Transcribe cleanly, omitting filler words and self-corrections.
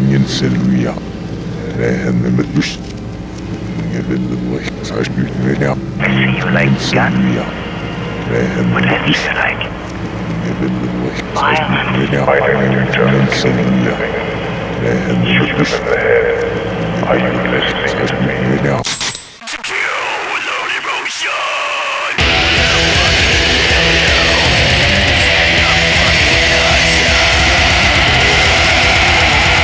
Sylvia. And the Bush. Given the way, such good out. I see you like guns. What else do you like? Given the way, Violence. and Sylvia. And the Bush. Are you listening to me? Out.